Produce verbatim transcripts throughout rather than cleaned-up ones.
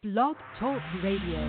Blog Talk Radio.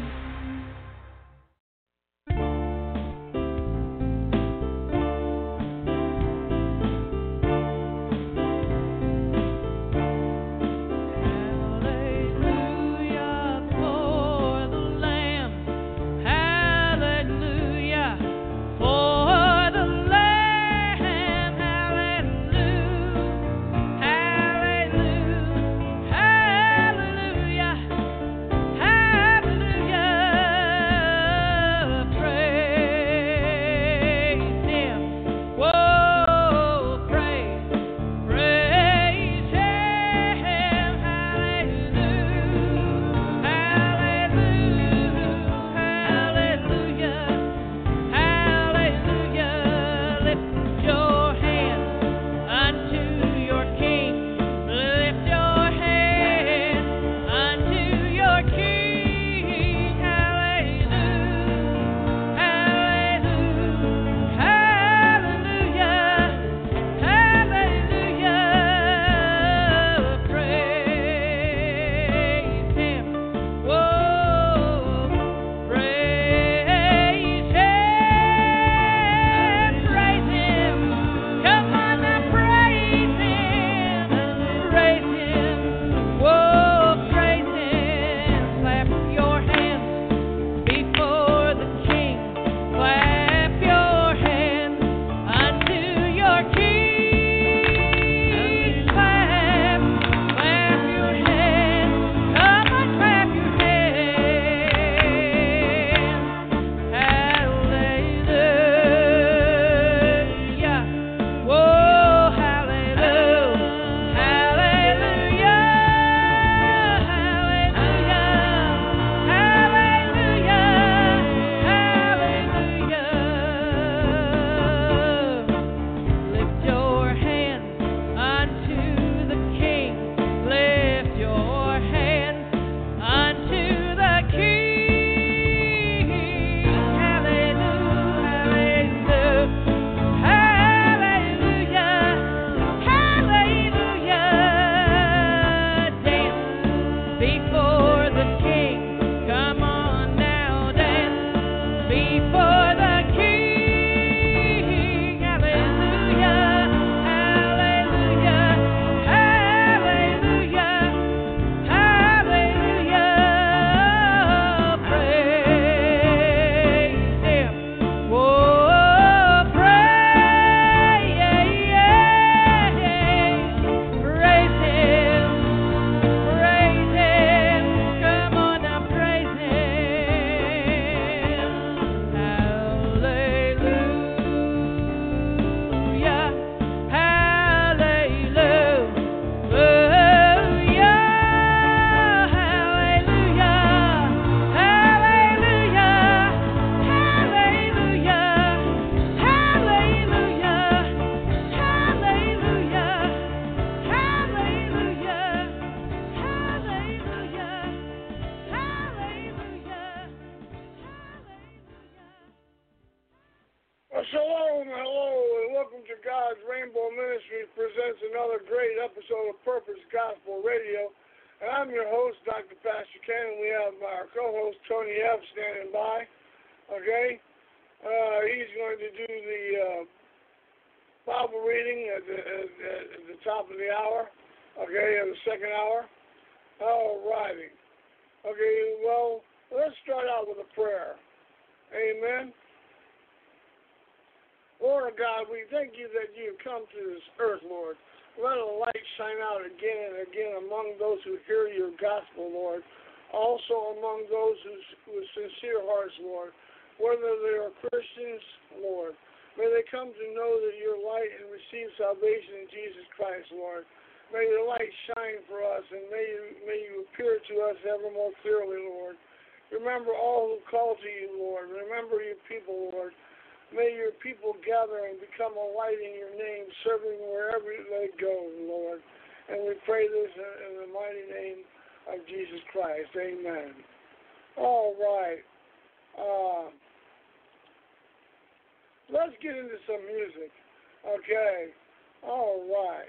Let's get into some music. Okay. All right.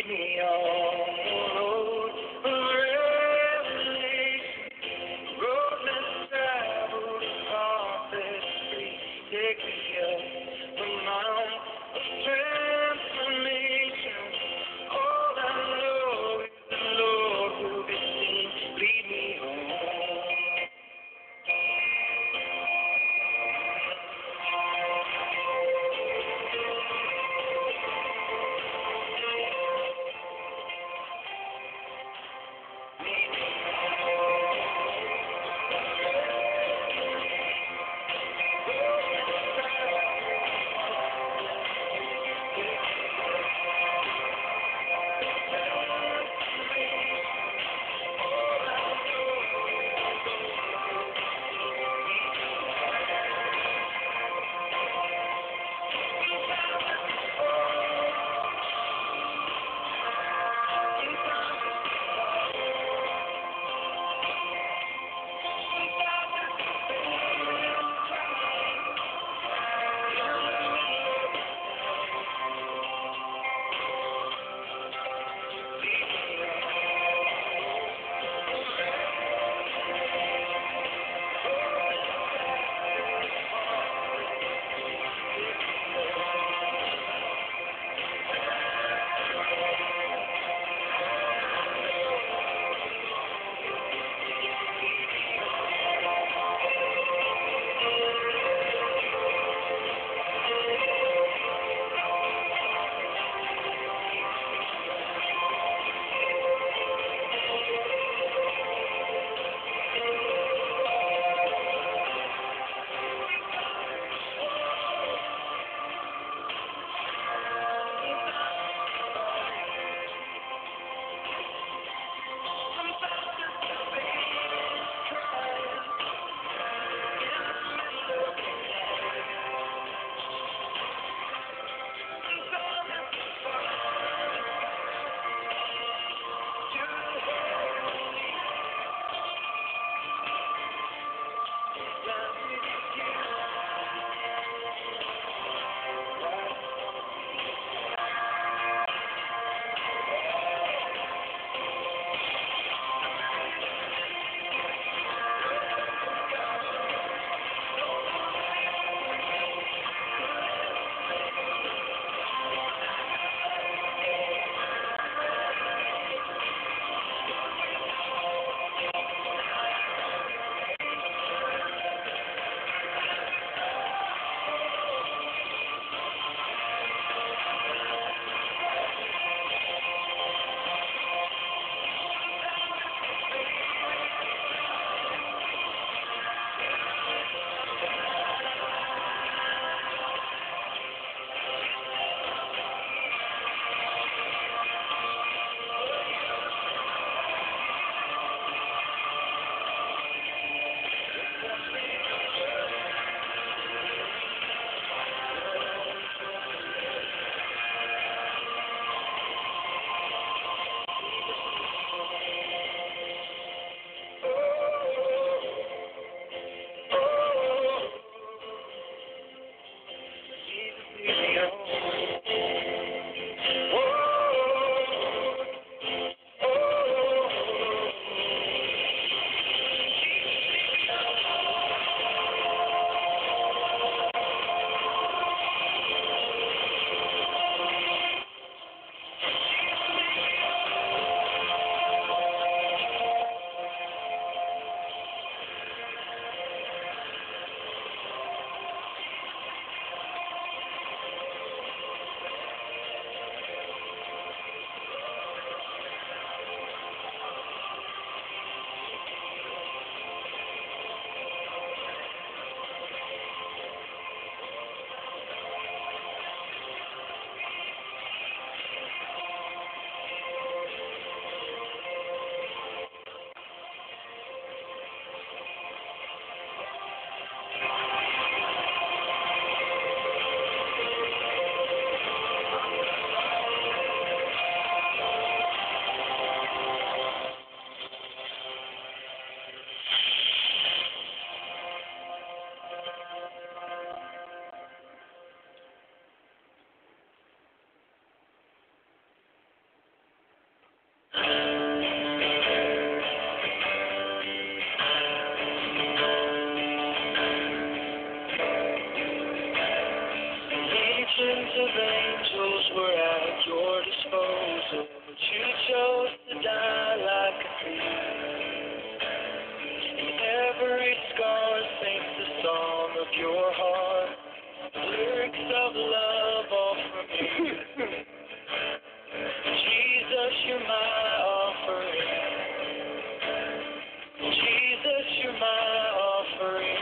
lead me on the road of revelation, road less traveled, path less free. Take me up the mount of transformation. All I know is the Lord will be seen. Lead me home. of your heart. Lyrics of love all from you. Jesus, you're my offering. Jesus, you're my offering.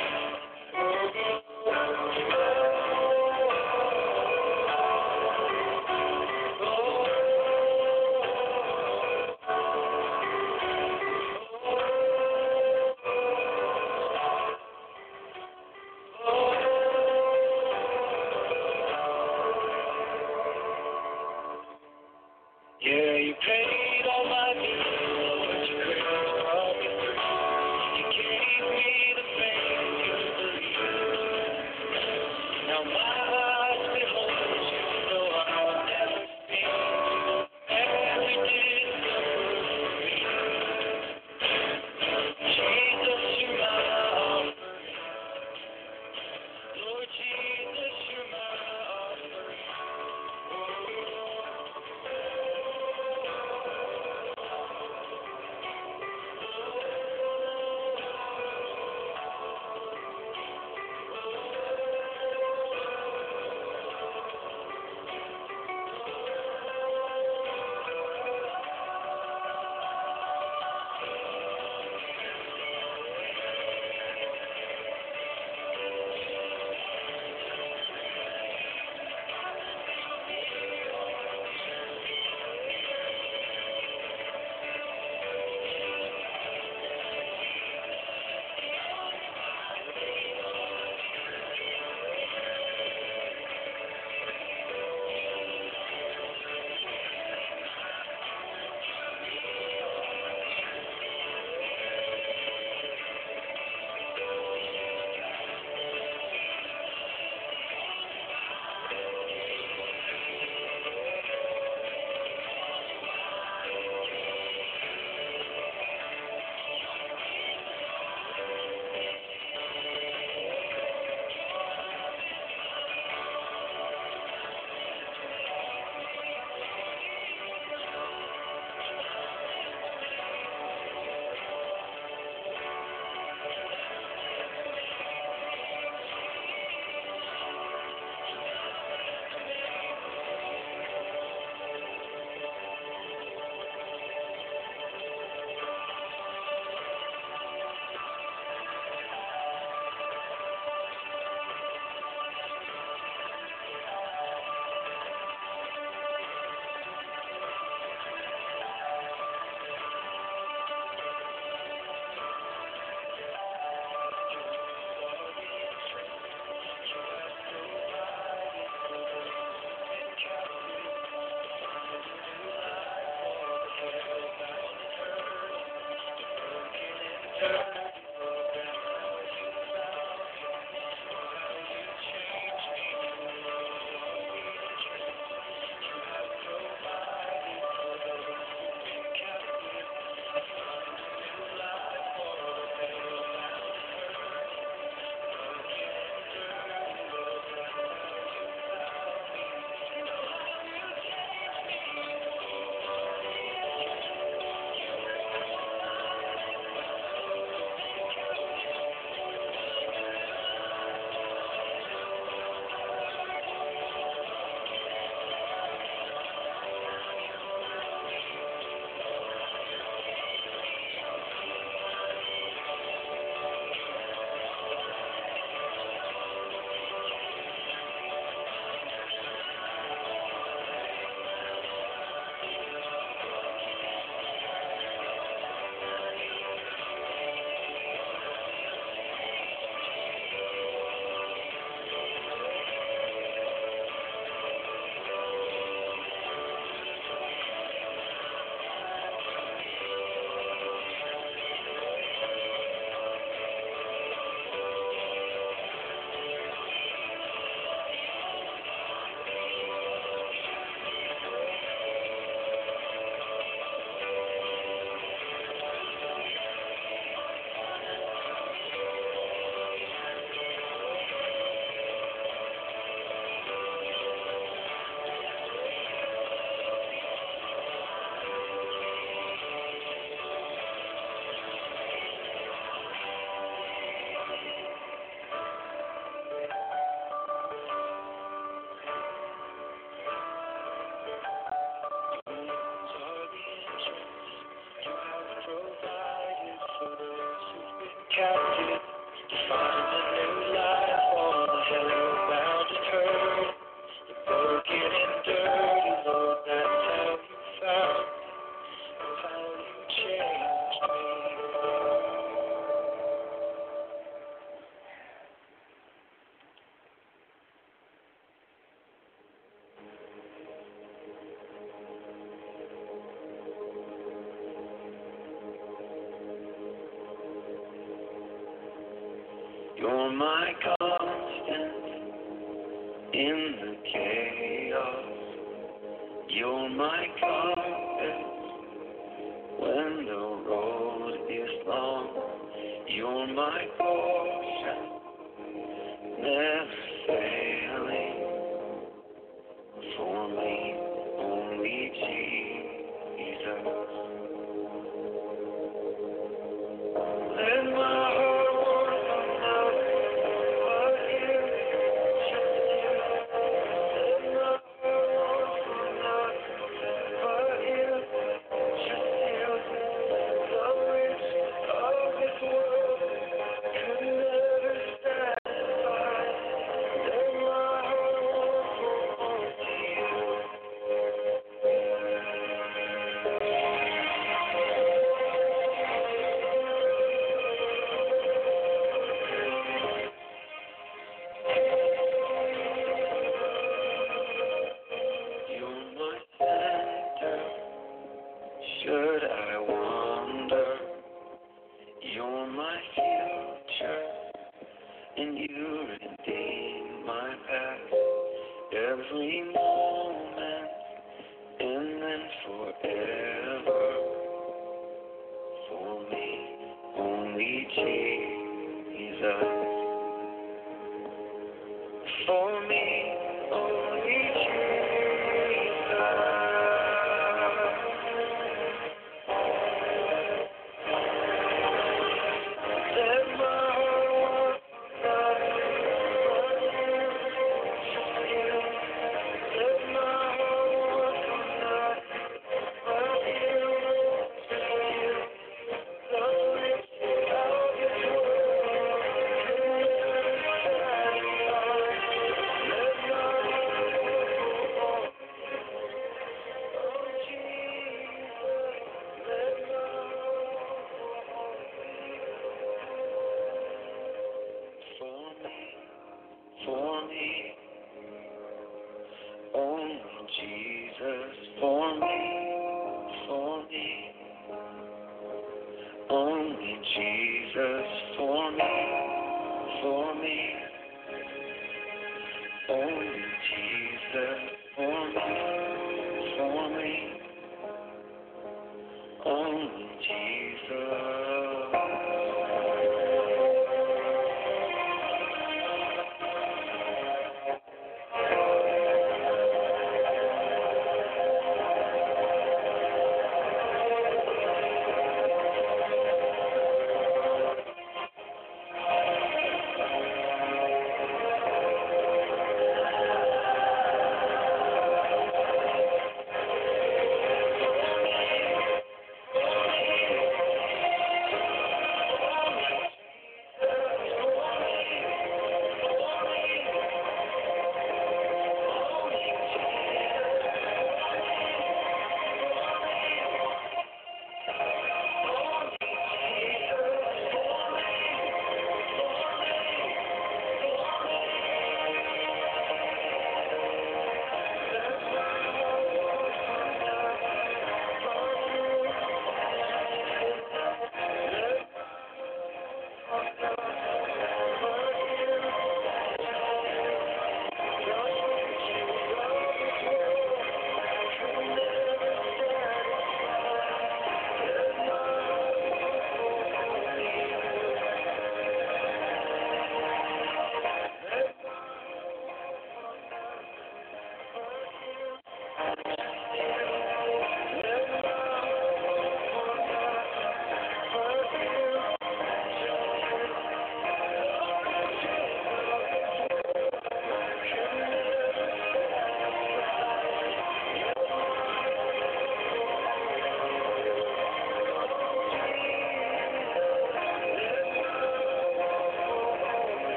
find a new life on a hell-bound turn. You're broken and dirty, Lord, that's how you found, that's how you changed me. You're my constant in the chaos. You're my compass when the road is long. You're my portion, never failing. For me, only Jesus. Let my heart want for nothing but you, just you. Let my heart want for nothing but you, just you. The riches of this world could never satisfy. Let my heart want for only you. You're my center, should I wander. You're my future, and you redeem my past. Every moment, and then forever. For me, only Jesus. For me, only Jesus. Let my heart want for nothing but you, just you. Let my heart want for nothing but you, just you. The riches of this world can never satisfy. Let my heart want for oh Jesus. Let my heart for me, for me, only Jesus. For me, for me, only Jesus. For me, for me, only Jesus. For me, for me, only Jesus.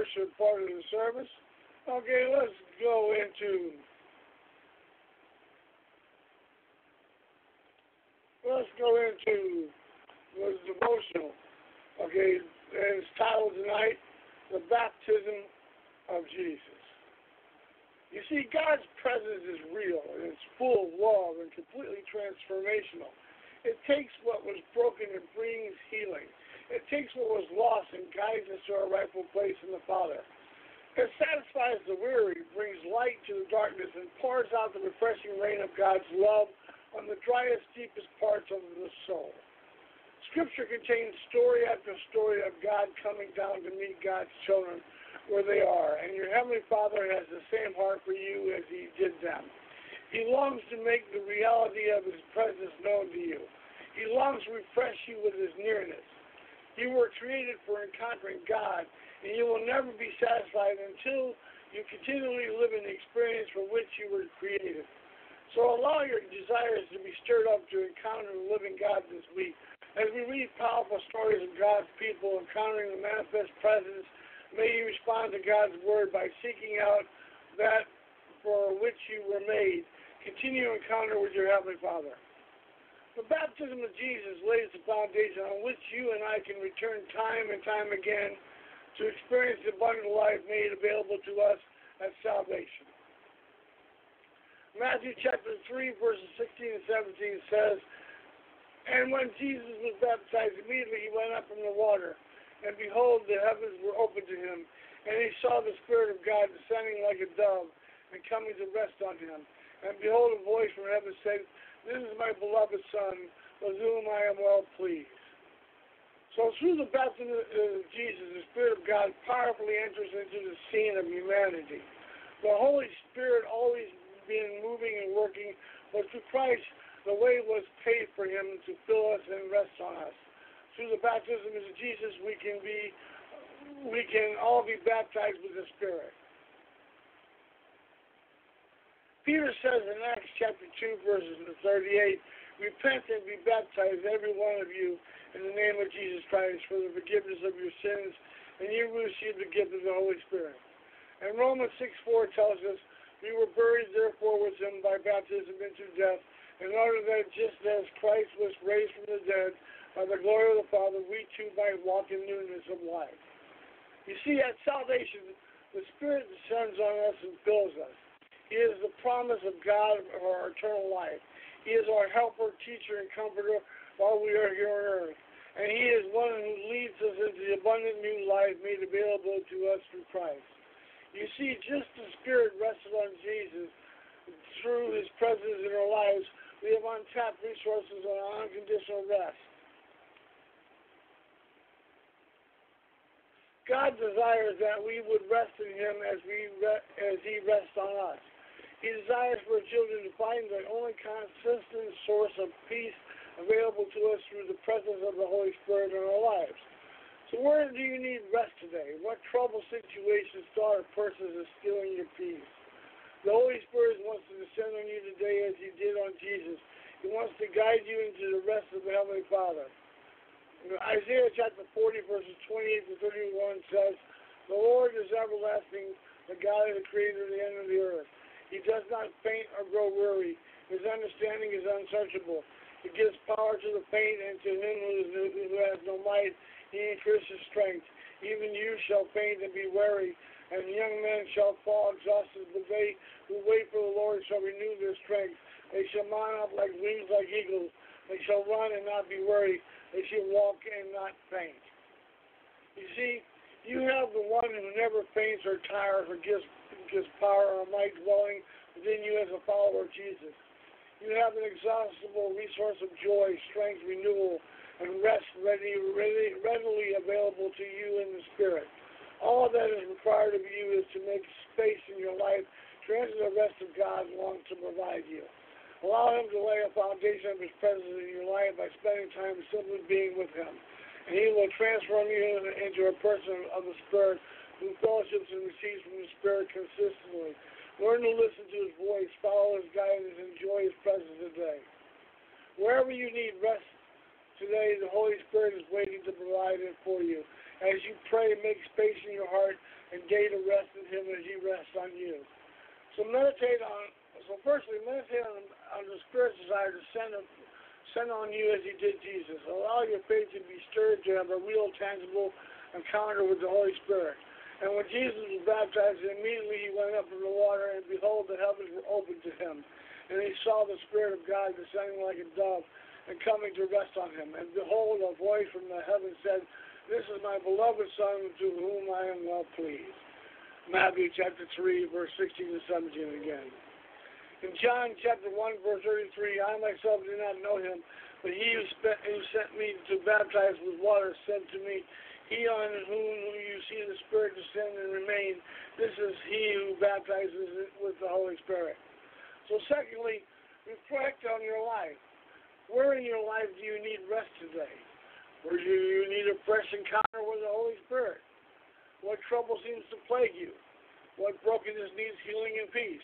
worship part of the service. Okay, let's go into let's go into the devotional. Okay, and it's titled tonight, The Baptism of Jesus. You see, God's presence is real, and it's full of love and completely transformational. It takes what was broken and brings healing. It takes what was lost and guides us to our rightful place in the Father. It satisfies the weary, brings light to the darkness, and pours out the refreshing rain of God's love on the driest, deepest parts of the soul. Scripture contains story after story of God coming down to meet God's children where they are, and your Heavenly Father has the same heart for you as He did them. He longs to make the reality of His presence known to you. He longs to refresh you with His nearness. You were created for encountering God, and you will never be satisfied until you continually live in the experience for which you were created. So allow your desires to be stirred up to encounter the living God this week. As we read powerful stories of God's people encountering the manifest presence, may you respond to God's word by seeking out that for which you were made. Continue to encounter with your Heavenly Father. The baptism of Jesus lays the foundation on which you and I can return time and time again to experience the abundant life made available to us as salvation. Matthew chapter three, verses sixteen and seventeen says, "And when Jesus was baptized, immediately he went up from the water, and behold, the heavens were opened to him, and he saw the Spirit of God descending like a dove and coming to rest on him. And behold, a voice from heaven said, 'This is my beloved Son, with whom I am well pleased.'" So through the baptism of Jesus, the Spirit of God powerfully enters into the scene of humanity. The Holy Spirit always been moving and working, but through Christ, the way was paid for him to fill us and rest on us. Through the baptism of Jesus, we can be, we can all be baptized with the Spirit. Peter says in Acts chapter two, verses thirty-eight, "Repent and be baptized, every one of you, in the name of Jesus Christ, for the forgiveness of your sins, and you will receive the gift of the Holy Spirit." And Romans six four tells us, "We were buried, therefore, with him by baptism into death, in order that just as Christ was raised from the dead by the glory of the Father, we too might walk in newness of life." You see, at salvation, the Spirit descends on us and fills us. He is the promise of God of our eternal life. He is our helper, teacher, and comforter while we are here on earth. And he is one who leads us into the abundant new life made available to us through Christ. You see, just as Spirit rested on Jesus through his presence in our lives, we have untapped resources on unconditional rest. God desires that we would rest in him as we re- as he rests on us. He desires for children to find the only consistent source of peace available to us through the presence of the Holy Spirit in our lives. So where do you need rest today? What trouble situations, thought, or persons is stealing your peace? The Holy Spirit wants to descend on you today as he did on Jesus. He wants to guide you into the rest of the Heavenly Father. Isaiah chapter forty, verses twenty-eight to thirty-one says, "The Lord is everlasting, the God of the creator of the end of the earth. He does not faint or grow weary. His understanding is unsearchable. He gives power to the faint, and to him who, is, who has no might, he increases strength. Even you shall faint and be weary, and young men shall fall exhausted. But they who wait for the Lord shall renew their strength. They shall mount up like wings like eagles. They shall run and not be weary. They shall walk and not faint." You see, you have the one who never faints or tires or gives, gives power or might dwelling within you as a follower of Jesus. You have an exhaustible resource of joy, strength, renewal, and rest ready, ready, readily available to you in the Spirit. All that is required of you is to make space in your life to enter the rest of God longs to provide you. Allow him to lay a foundation of his presence in your life by spending time simply being with him. And he will transform you into a person of the Spirit who fellowships and receives from the Spirit consistently. Learn to listen to his voice, follow his guidance, and enjoy his presence today. Wherever you need rest today, the Holy Spirit is waiting to provide it for you. As you pray, make space in your heart and day to rest in him as he rests on you. So meditate on, so firstly, meditate on, on the Spirit's desire to send, a, send on you as he did Jesus. Allow your faith to be stirred to have a real, tangible encounter with the Holy Spirit. And when Jesus was baptized, immediately he went up from the water, and behold, the heavens were opened to him. And he saw the Spirit of God descending like a dove and coming to rest on him. And behold, a voice from the heavens said, "This is my beloved Son, to whom I am well pleased." Matthew chapter three, verse sixteen and seventeen again. In John chapter one, verse thirty-three, I myself do not know him, but he who, spent, who sent me to baptize with water said to me, "He on whom you see the Spirit descend and remain, this is he who baptizes with the Holy Spirit." So secondly, reflect on your life. Where in your life do you need rest today? Where do you need a fresh encounter with the Holy Spirit? What trouble seems to plague you? What brokenness needs healing and peace?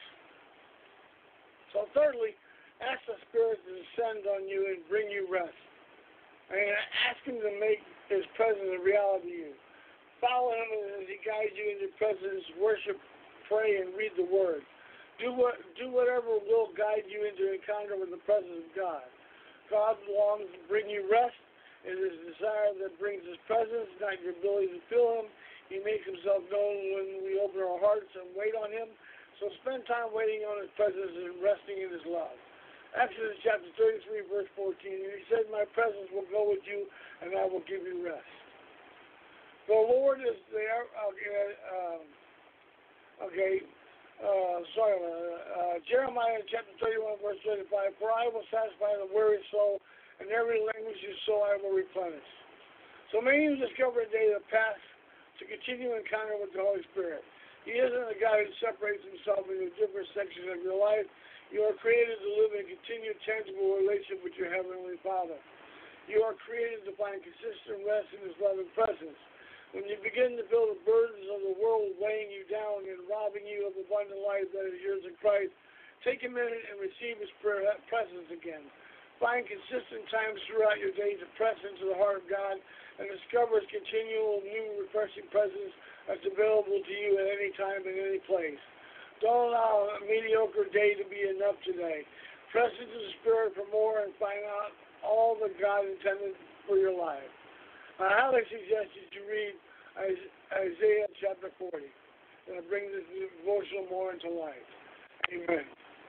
So thirdly, ask the Spirit to descend on you and bring you rest. And ask him to make his presence a reality to you. Follow him as he guides you into presence, worship, pray, and read the Word. Do what do whatever will guide you into encounter with the presence of God. God longs to bring you rest. It is his desire that brings his presence, not your ability to feel him. He makes himself known when we open our hearts and wait on him. So spend time waiting on his presence and resting in his love. Exodus chapter thirty-three, verse fourteen, and he said, "My presence will go with you, and I will give you rest." The Lord is there. Okay, uh, okay uh, sorry, uh, Jeremiah chapter thirty-one, verse thirty-five, "For I will satisfy the weary soul, and every languishing soul I will replenish." So may you discover a day the path to continue encounter with the Holy Spirit. He isn't a guy who separates himself into different sections of your life. You are created to live in a continued, tangible relationship with your Heavenly Father. You are created to find consistent rest in his loving presence. When you begin to feel the burdens of the world weighing you down and robbing you of abundant life that is yours in Christ, take a minute and receive his presence again. Find consistent times throughout your day to press into the heart of God and discover his continual, new, refreshing presence that's available to you at any time and any place. Don't allow a mediocre day to be enough today. Press into the Spirit for more and find out all that God intended for your life. I highly suggest that you read Isaiah chapter forty. And it brings this devotional more into life. Amen.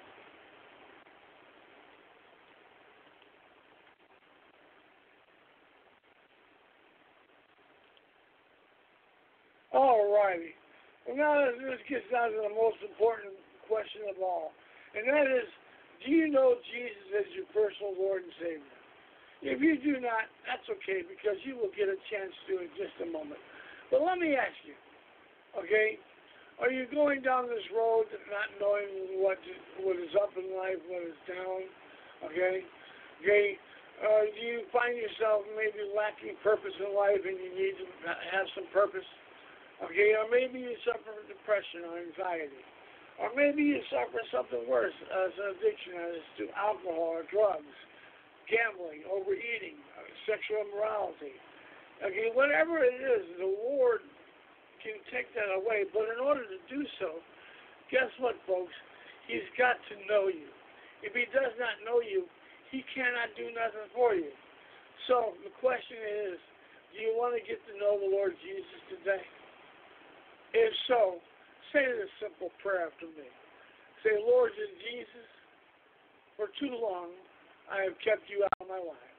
All righty. Well, now this gets down to the most important question of all. And that is, do you know Jesus as your personal Lord and Savior? If you do not, that's okay, because you will get a chance to in just a moment. But let me ask you, okay, are you going down this road not knowing what what is up in life, what is down, okay? Okay, uh, do you find yourself maybe lacking purpose in life and you need to have some purpose? Okay, or maybe you suffer from depression or anxiety. Or maybe you suffer something worse as an addiction as to alcohol or drugs, gambling, overeating, sexual immorality. Okay, whatever it is, the Lord can take that away. But in order to do so, guess what, folks? He's got to know you. If he does not know you, he cannot do nothing for you. So the question is, do you want to get to know the Lord Jesus today? If so, say this simple prayer after me. Say, "Lord Jesus, for too long I have kept you out of my life.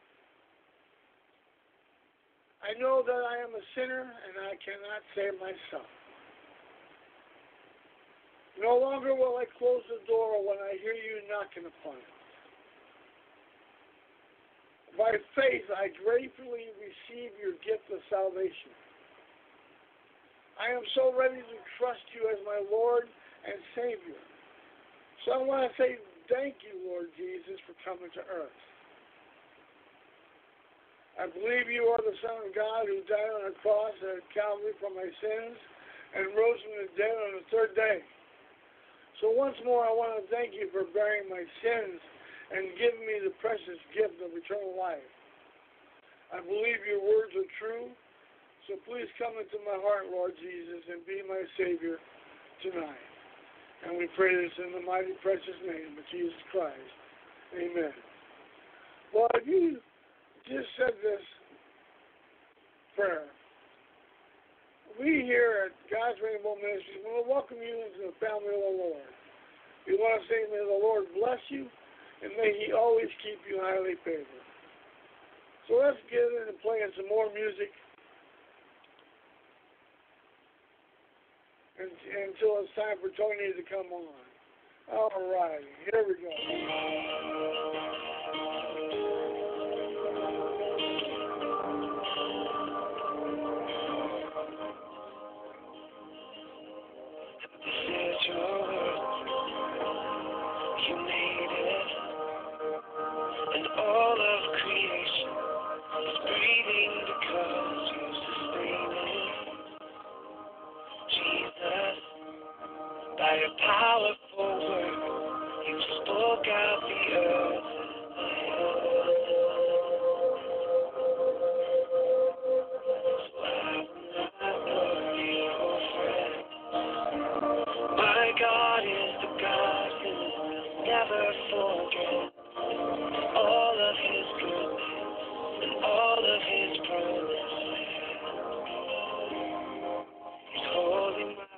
I know that I am a sinner and I cannot save myself. No longer will I close the door when I hear you knocking upon it. By faith, I gratefully receive your gift of salvation. I am so ready to trust you as my Lord and Savior. So I want to say thank you, Lord Jesus, for coming to earth. I believe you are the Son of God who died on the cross at Calvary for my sins and rose from the dead on the third day. So once more, I want to thank you for bearing my sins and giving me the precious gift of eternal life. I believe your words are true, So please come into my heart, Lord Jesus, and be my Savior tonight. And we pray this in the mighty, precious name of Jesus Christ. Amen. Well, if you just said this prayer, we here at God's Rainbow Ministries want to welcome you into the family of the Lord. We want to say, may the Lord bless you, and may He always keep you highly favored. So let's get into playing some more music and, until it's time for Tony to come on. All right, here we go. By your powerful word, you spoke out the earth. So I will not worry or fret. My God is the God who will never forget all of His goodness and all of His promises. He's holding my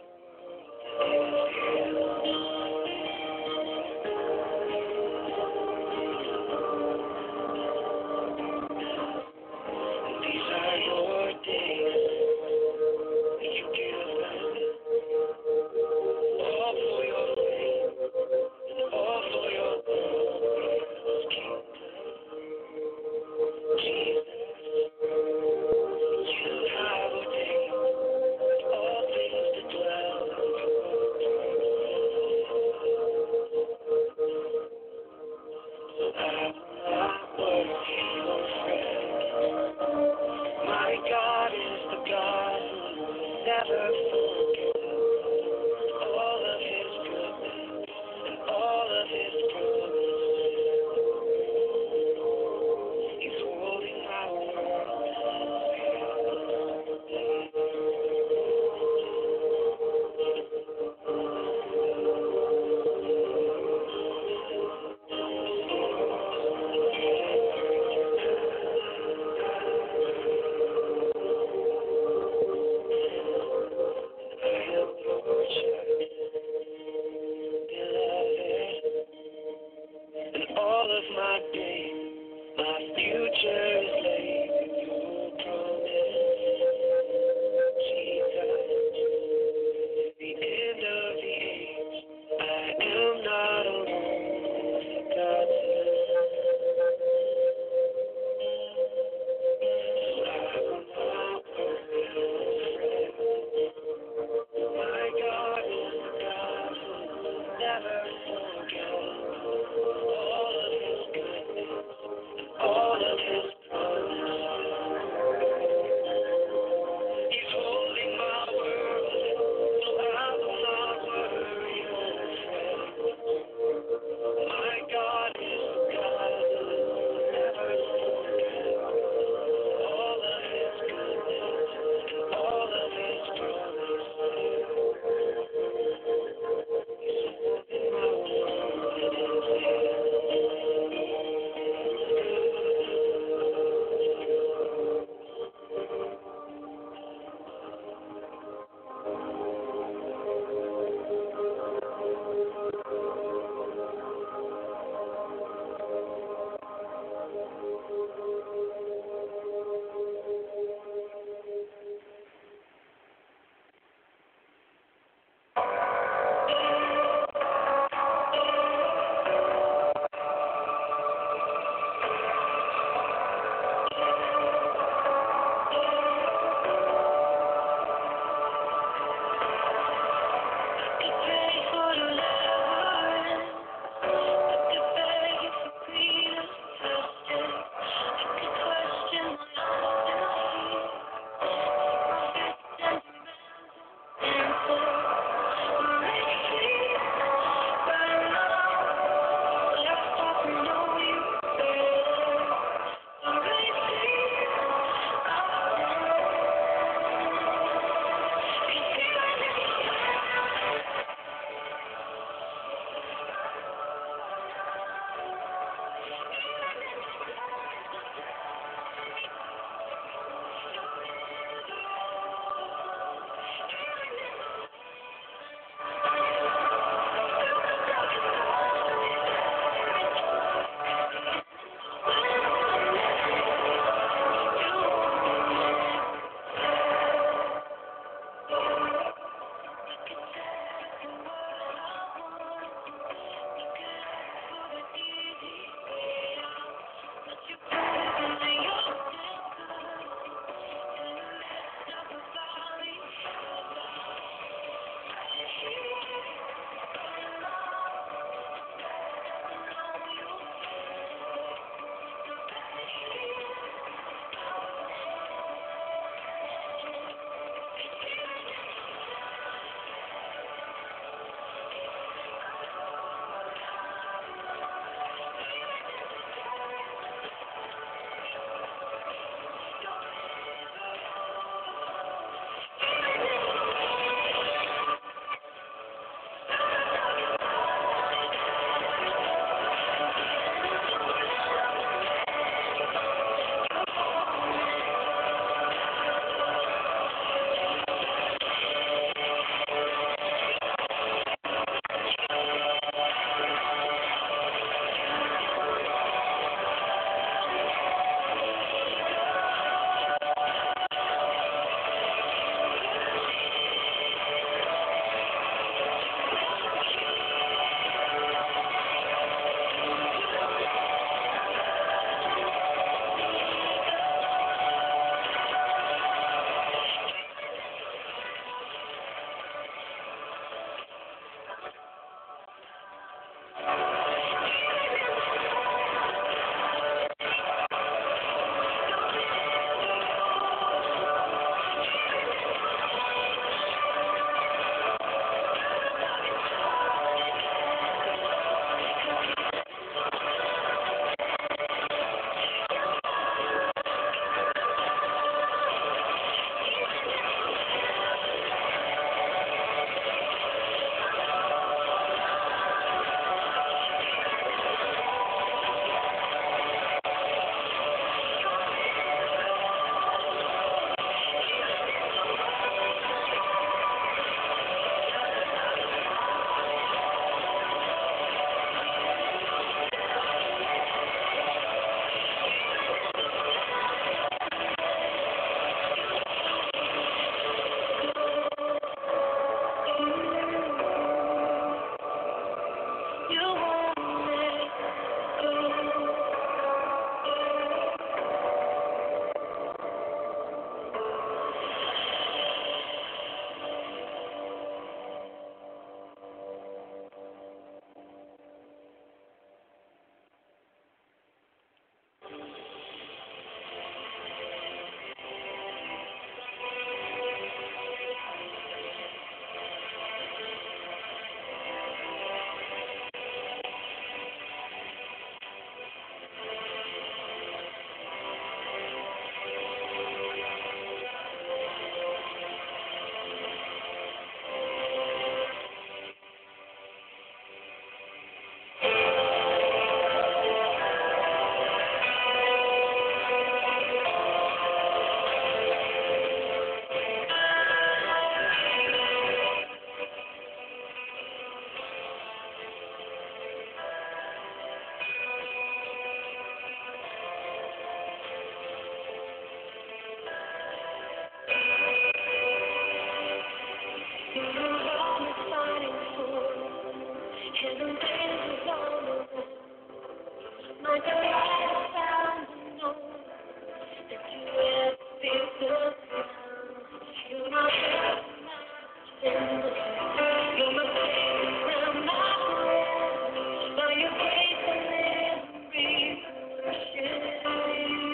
You're my favorite, my friend. By your grace I live and breathe and worship you.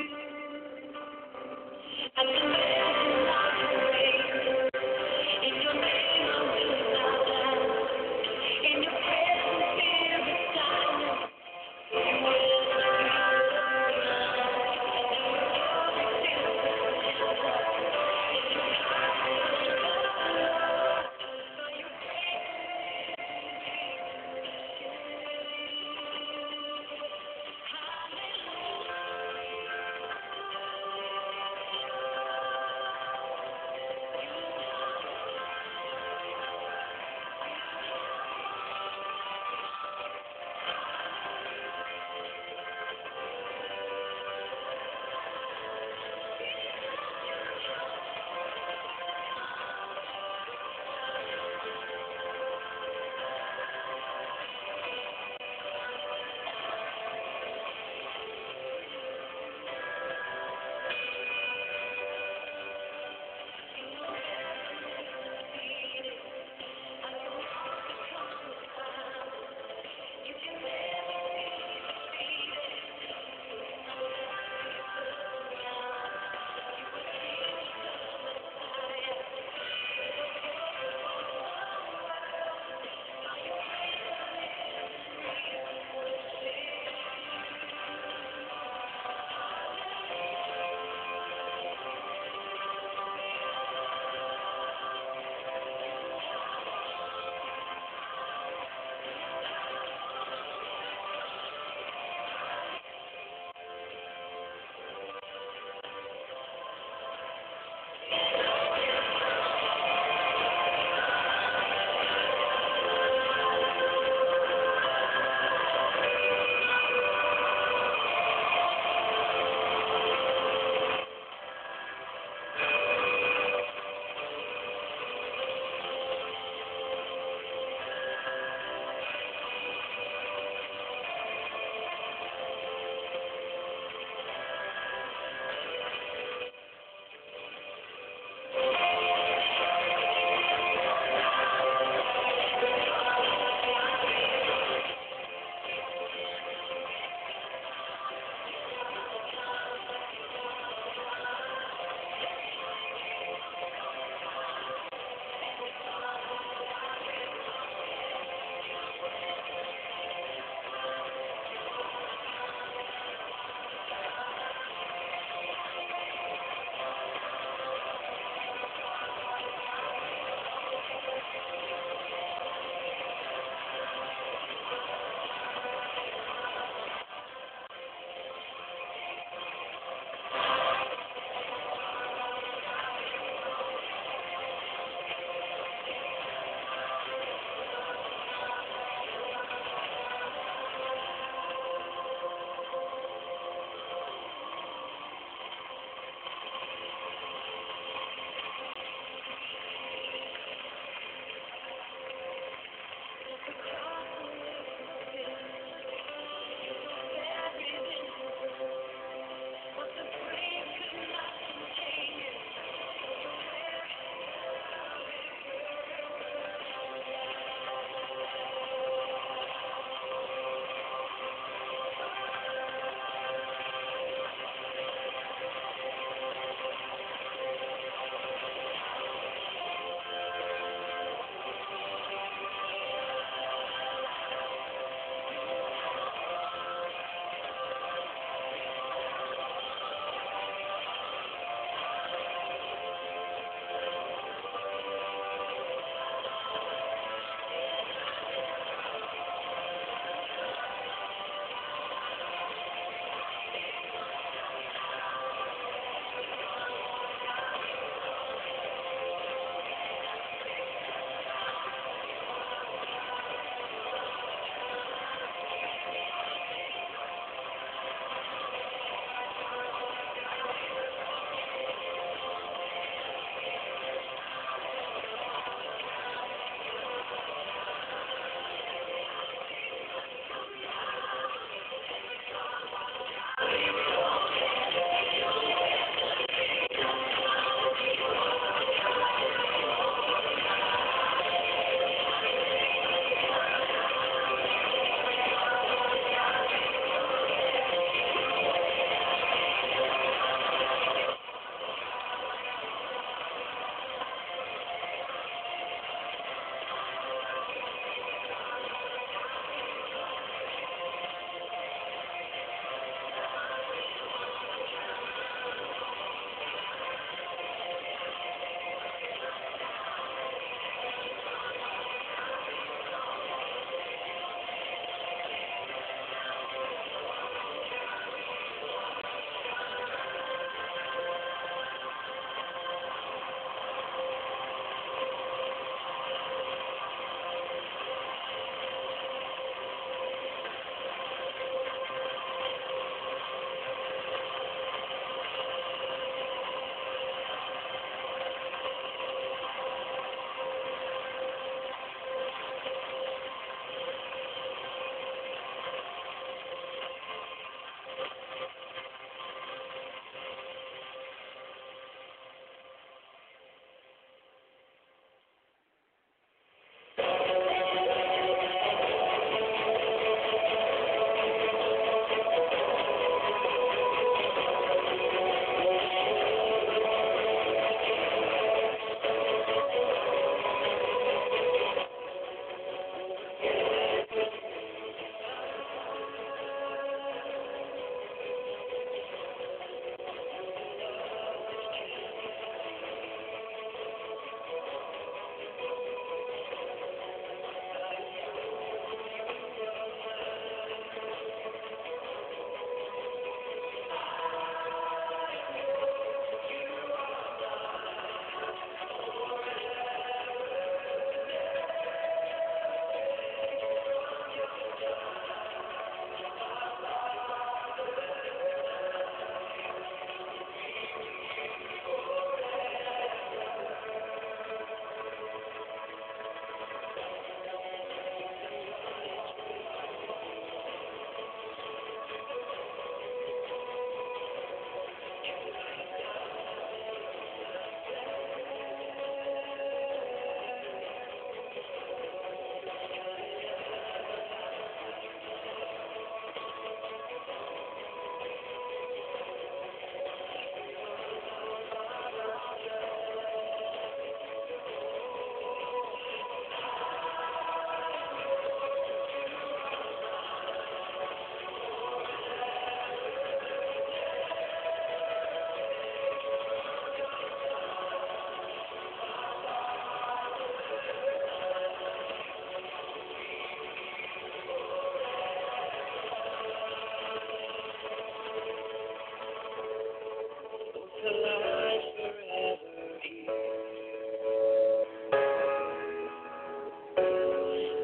I live in my faith. In your name I will not doubt. In your presence there is silence. You will not be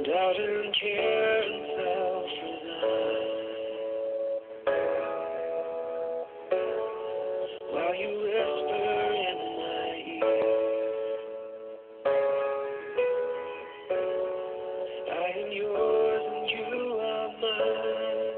doubt and care and self-reliance, while you whisper in my ear, I am yours and you are mine.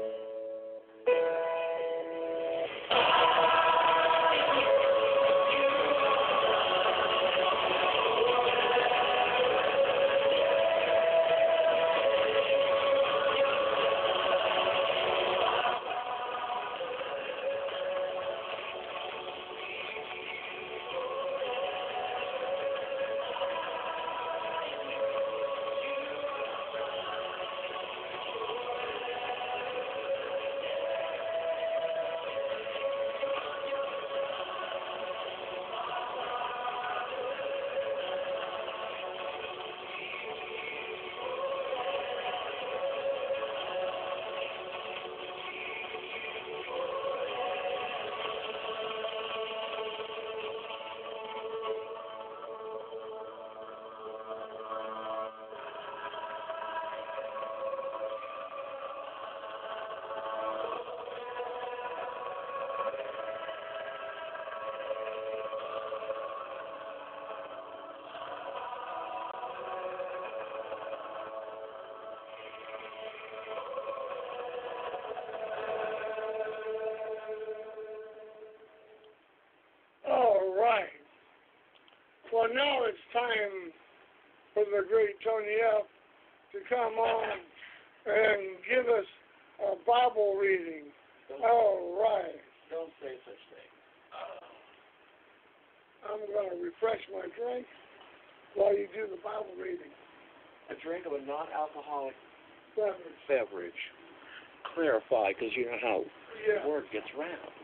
All right. Well, now it's time for the great Tony F. to come on and give us a Bible reading. All right. Don't say such thing. I'm going to refresh my drink while you do the Bible reading. A drink of a non-alcoholic Beverage. beverage. Clarify, because you know how Yeah. the word gets round.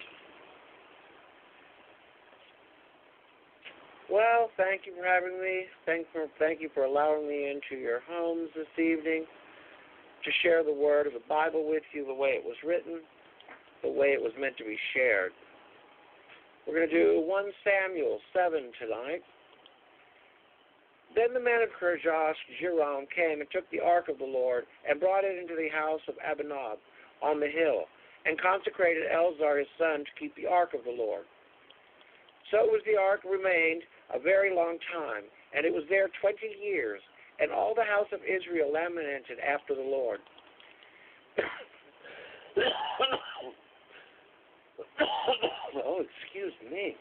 Well, thank you for having me. Thank for thank you for allowing me into your homes this evening to share the word of the Bible with you the way it was written, the way it was meant to be shared. We're going to do First Samuel seven tonight. Then the men of Kirjath Jearim came and took the ark of the Lord and brought it into the house of Abinadab on the hill and consecrated Eleazar his son to keep the ark of the Lord. So it was the ark remained a very long time, and it was there twenty years, and all the house of Israel lamented after the Lord. Oh, excuse me.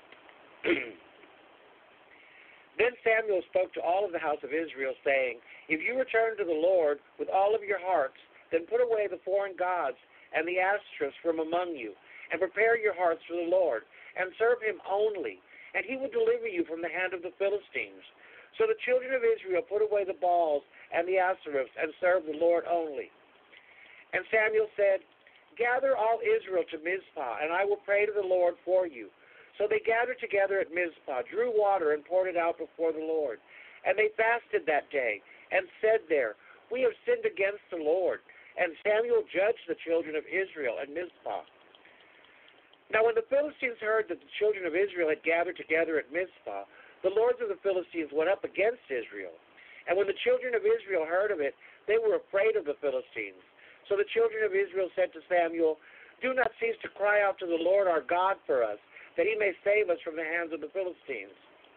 Then Samuel spoke to all of the house of Israel, saying, If you return to the Lord with all of your hearts, then put away the foreign gods and the Ashtoreths from among you, and prepare your hearts for the Lord, and serve him only, and he will deliver you from the hand of the Philistines. So the children of Israel put away the Baals and the Ashtoreths, and served the Lord only. And Samuel said, Gather all Israel to Mizpah, and I will pray to the Lord for you. So they gathered together at Mizpah, drew water, and poured it out before the Lord. And they fasted that day, and said there, We have sinned against the Lord. And Samuel judged the children of Israel at Mizpah. Now when the Philistines heard that the children of Israel had gathered together at Mizpah, the lords of the Philistines went up against Israel. And when the children of Israel heard of it, they were afraid of the Philistines. So the children of Israel said to Samuel, Do not cease to cry out to the Lord our God for us, that he may save us from the hands of the Philistines.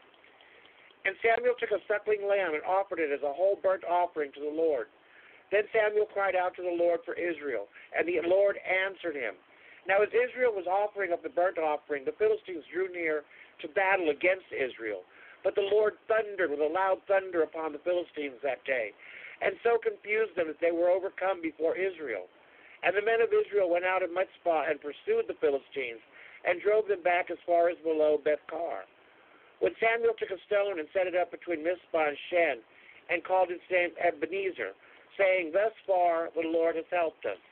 And Samuel took a suckling lamb and offered it as a whole burnt offering to the Lord. Then Samuel cried out to the Lord for Israel, and the Lord answered him. Now as Israel was offering up the burnt offering, the Philistines drew near to battle against Israel. But the Lord thundered with a loud thunder upon the Philistines that day, and so confused them that they were overcome before Israel. And the men of Israel went out of Mizpah and pursued the Philistines, and drove them back as far as below Beth-kar. When Samuel took a stone and set it up between Mizpah and Shen, and called its name Ebenezer, saying, Thus far the Lord has helped us.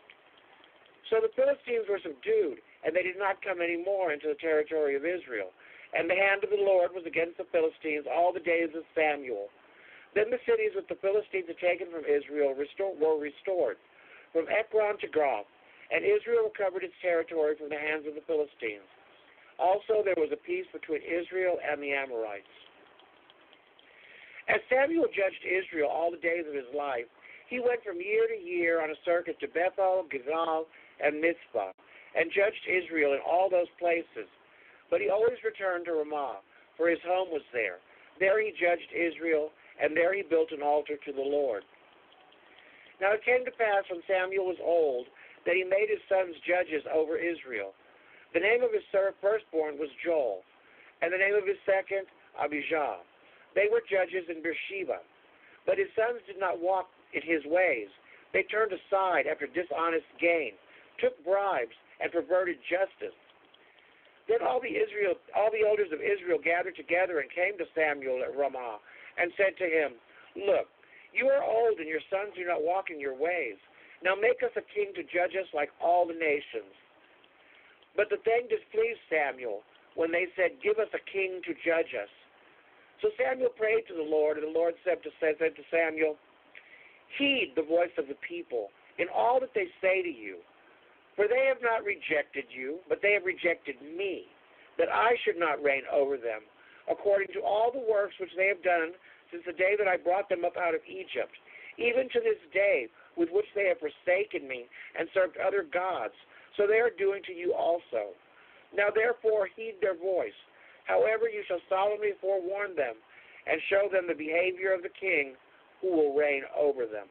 So the Philistines were subdued, and they did not come any more into the territory of Israel. And the hand of the Lord was against the Philistines all the days of Samuel. Then the cities which the Philistines had taken from Israel restore, were restored, from Ekron to Gath, and Israel recovered its territory from the hands of the Philistines. Also there was a peace between Israel and the Amorites. As Samuel judged Israel all the days of his life, he went from year to year on a circuit to Bethel, Gilgal, and Mizpah, and judged Israel in all those places. But he always returned to Ramah, for his home was there. There he judged Israel, and there he built an altar to the Lord. Now it came to pass when Samuel was old that he made his sons judges over Israel. The name of his firstborn was Joel, and the name of his second, Abijah. They were judges in Beersheba. But his sons did not walk in his ways. They turned aside after dishonest gain, took bribes, and perverted justice. Then all the Israel, all the elders of Israel gathered together and came to Samuel at Ramah and said to him, Look, you are old, and your sons do not walk in your ways. Now make us a king to judge us like all the nations. But the thing displeased Samuel when they said, Give us a king to judge us. So Samuel prayed to the Lord, and the Lord said to, said to Samuel, Heed the voice of the people in all that they say to you. For they have not rejected you, but they have rejected me, that I should not reign over them, according to all the works which they have done since the day that I brought them up out of Egypt, even to this day, with which they have forsaken me and served other gods. So they are doing to you also. Now therefore heed their voice. However, you shall solemnly forewarn them, and show them the behavior of the king who will reign over them.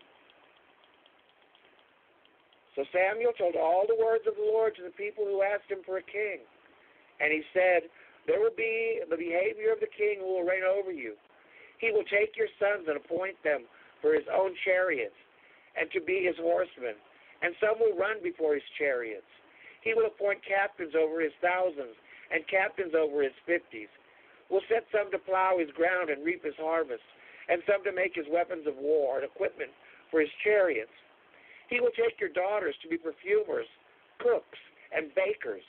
So Samuel told all the words of the Lord to the people who asked him for a king. And he said, There will be the behavior of the king who will reign over you. He will take your sons and appoint them for his own chariots, and to be his horsemen, and some will run before his chariots. He will appoint captains over his thousands, and captains over his fifties. Will set some to plow his ground and reap his harvest, and some to make his weapons of war and equipment for his chariots. He will take your daughters to be perfumers, cooks, and bakers.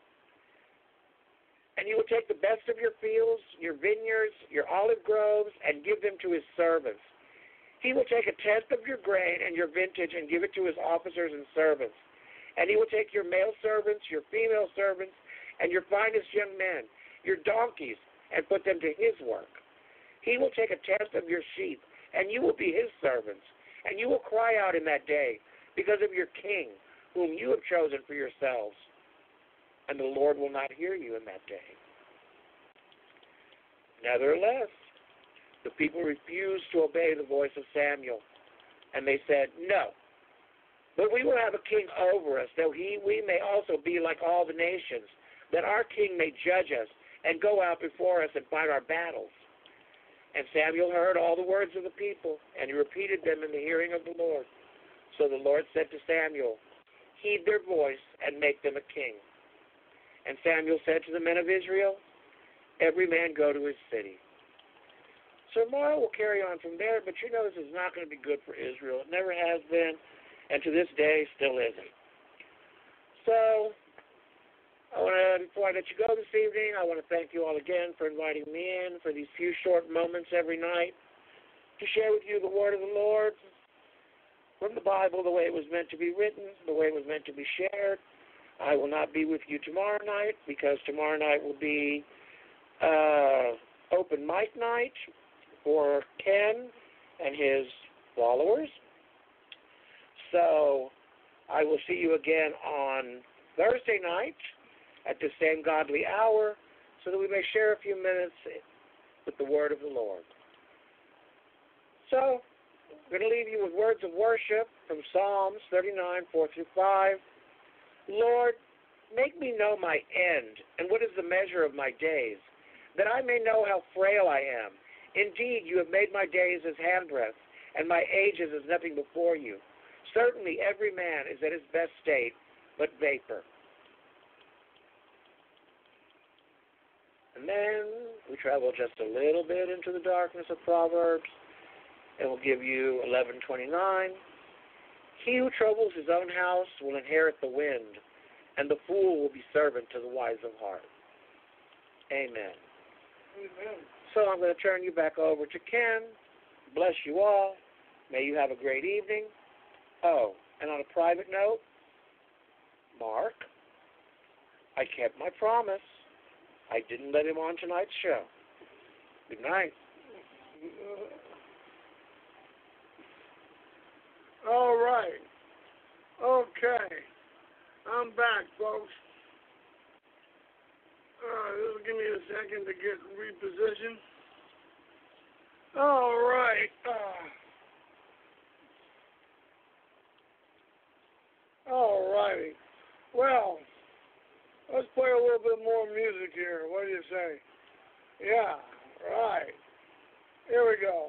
And he will take the best of your fields, your vineyards, your olive groves, and give them to his servants. He will take a tenth of your grain and your vintage and give it to his officers and servants. And he will take your male servants, your female servants, and your finest young men, your donkeys, and put them to his work. He will take a tenth of your sheep, and you will be his servants. And you will cry out in that day because of your king, whom you have chosen for yourselves. And the Lord will not hear you in that day. Nevertheless, the people refused to obey the voice of Samuel. And they said, No, but we will have a king over us, though he, we may also be like all the nations, that our king may judge us and go out before us and fight our battles. And Samuel heard all the words of the people, and he repeated them in the hearing of the Lord. So the Lord said to Samuel, Heed their voice and make them a king. And Samuel said to the men of Israel, Every man go to his city. So tomorrow we'll carry on from there, but you know this is not going to be good for Israel. It never has been, and to this day still isn't. So I want to, before I let you go this evening, I want to thank you all again for inviting me in for these few short moments every night to share with you the word of the Lord from the Bible, the way it was meant to be written, the way it was meant to be shared. I will not be with you tomorrow night because tomorrow night will be uh, open mic night for Ken and his followers. So I will see you again on Thursday night at the same godly hour, so that we may share a few minutes with the word of the Lord. So, I'm going to leave you with words of worship from Psalms thirty-nine, four through five. Lord, make me know my end, and what is the measure of my days, that I may know how frail I am. Indeed, you have made my days as handbreadth, and my ages as nothing before you. Certainly every man is at his best state, but vapor. And then we travel just a little bit into the darkness of Proverbs, and we'll give you eleven twenty-nine. He who troubles his own house will inherit the wind, and the fool will be servant to the wise of heart. Amen. Amen. So I'm going to turn you back over to Ken. Bless you all. May you have a great evening. Oh, and on a private note, Mark, I kept my promise. I didn't let him on tonight's show. Good night. All right. Okay. I'm back, folks. Uh, this will give me a second to get repositioned. All right. Uh, all righty. Well, let's play a little bit more music here. What do you say? Yeah, right. Here we go.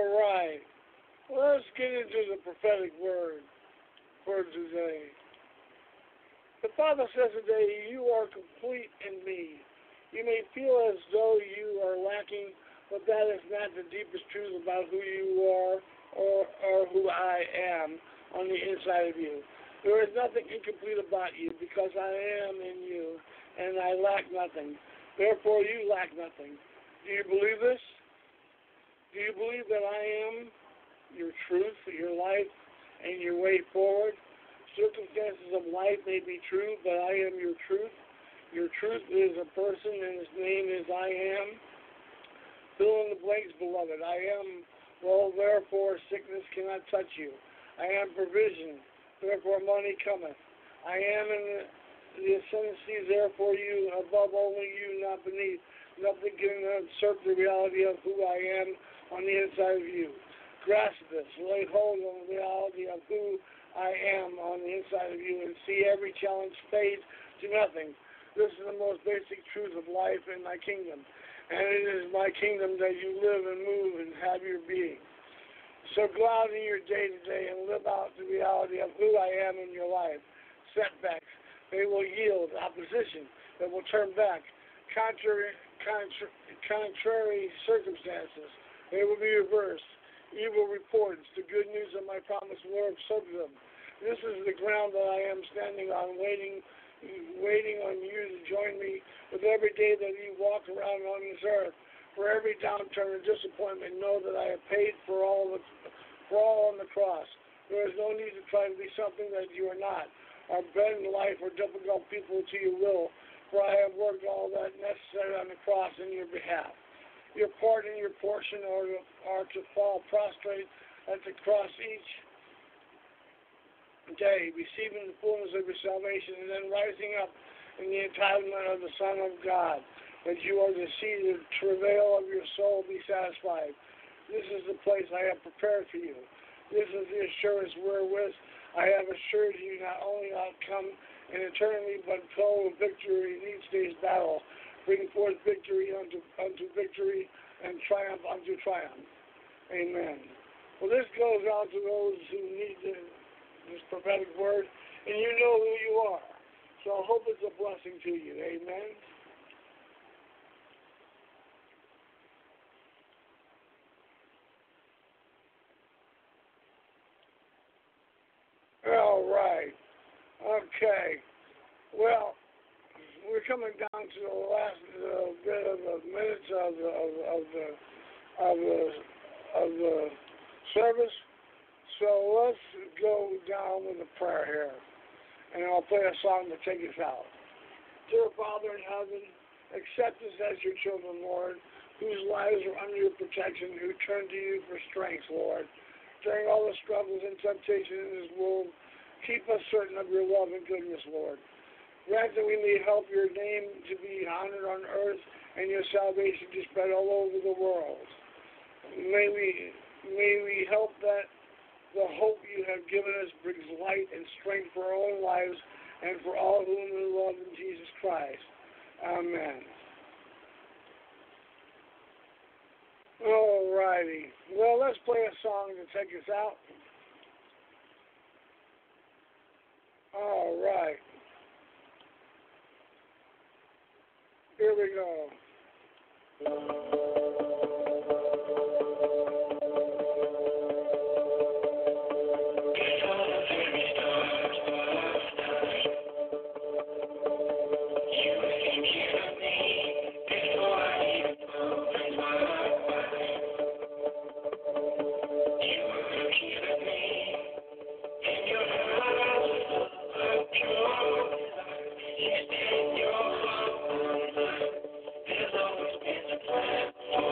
All right. Let's get into the prophetic word for today. The Father says today, you are complete in me. You may feel as though you are lacking, but that is not the deepest truth about who you are or, or who I am on the inside of you. There is nothing incomplete about you because I am in you, and I lack nothing. Therefore, you lack nothing. Do you believe this? Do you believe that I am your truth, your life, and your way forward? Circumstances of life may be true, but I am your truth. Your truth is a person, and his name is I am. Fill in the blanks, beloved. I am, well, therefore sickness cannot touch you. I am provision, therefore money cometh. I am in the, the ascendancy, therefore you, above only you, not beneath. Nothing can usurp the reality of who I am on the inside of you. Grasp this, lay hold on the reality of who I am on the inside of you, and see every challenge fade to nothing. This is the most basic truth of life in my kingdom, and it is my kingdom that you live and move and have your being. So go out in your day today and live out the reality of who I am in your life. Setbacks, they will yield opposition that will turn back. Contrary, contra, contrary circumstances, they will be reversed. Evil reports, the good news of my promised Lord, so to them. This is the ground that I am standing on, waiting waiting on you to join me with every day that you walk around on this earth. For every downturn and disappointment, know that I have paid for all, the, for all on the cross. There is no need to try to be something that you are not, or bend life or difficult people to your will, for I have worked all that necessary on the cross in your behalf. Your part and your portion are to, are to fall prostrate at the cross each day, receiving the fullness of your salvation, and then rising up in the entitlement of the Son of God, that you are to see the travail of your soul be satisfied. This is the place I have prepared for you. This is the assurance wherewith I have assured you not only outcome in eternity, but total victory in each day's battle. Bring forth victory unto, unto victory and triumph unto triumph. Amen. Well, this goes out to those who need the, this prophetic word, and you know who you are. So I hope it's a blessing to you. Amen. All right. Okay. Well, we're coming down to the last uh, bit of the minutes of the of, of the of the of the service. So let's go down with a prayer here, and I'll play a song to take us out. Dear Father in heaven, accept us as your children, Lord, whose lives are under your protection, who turn to you for strength, Lord. During all the struggles and temptation in this world, keep us certain of your love and goodness, Lord. Grant that we may help your name to be honored on earth and your salvation to spread all over the world. May we may we help that the hope you have given us brings light and strength for our own lives and for all whom we love in Jesus Christ. Amen. All righty. Well, let's play a song to take us out. All right. Here we go. There's always been a plan.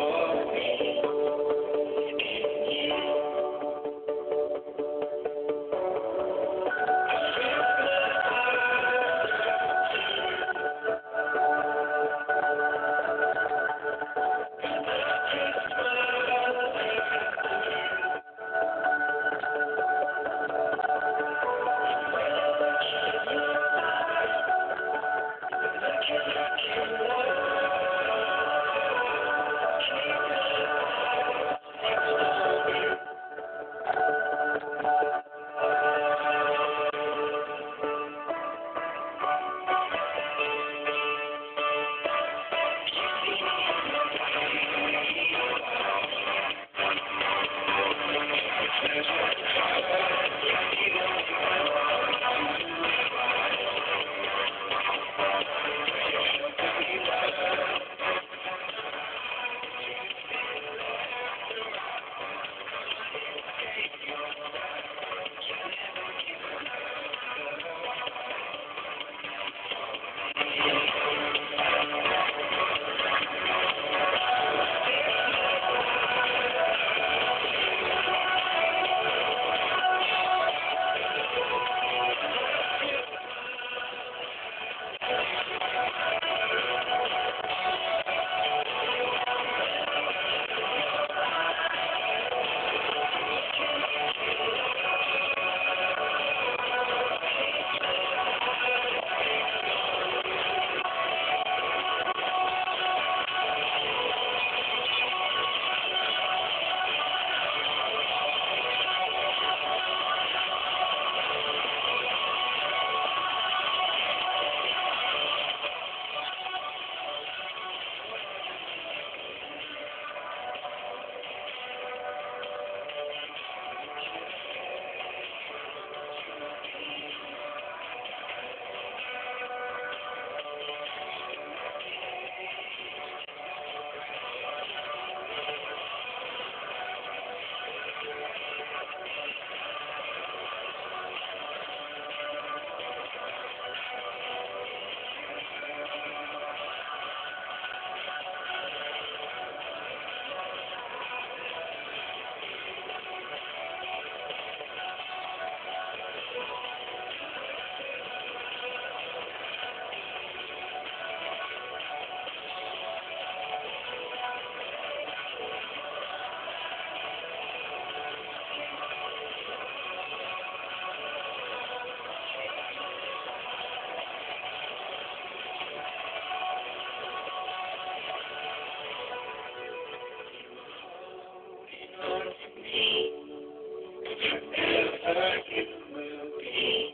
you will be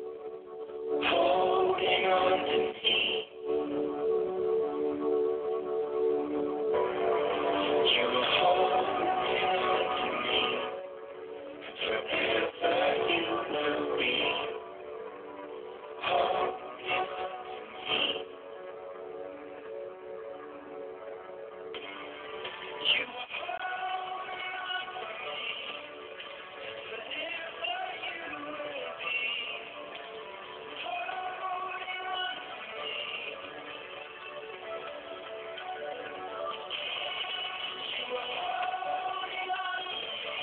holding on to me. You are holding on to me. Forever you will be holding on to me. You are holding on to me. Forever you will be holding on to me. You are holding on to me.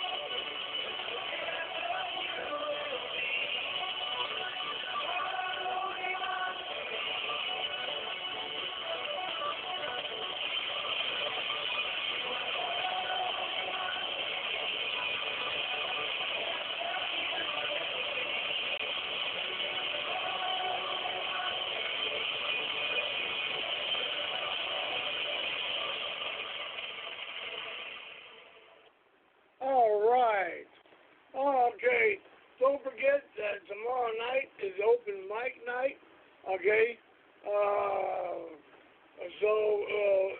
All right. Okay. Don't forget that tomorrow night is open mic night. Okay. Uh, so, uh,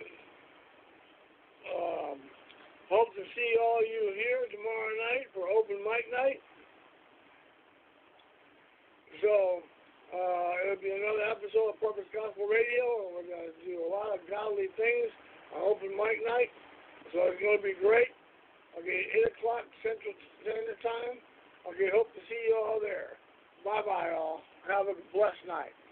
um, hope to see all you here tomorrow night for open mic night. So, uh, it'll be another episode of Purpose Gospel Radio, and we're going to do a lot of godly things on open mic night. So it's going to be great. Okay, eight o'clock Central Standard Time. Okay, hope to see you all there. Bye-bye, all. Have a blessed night.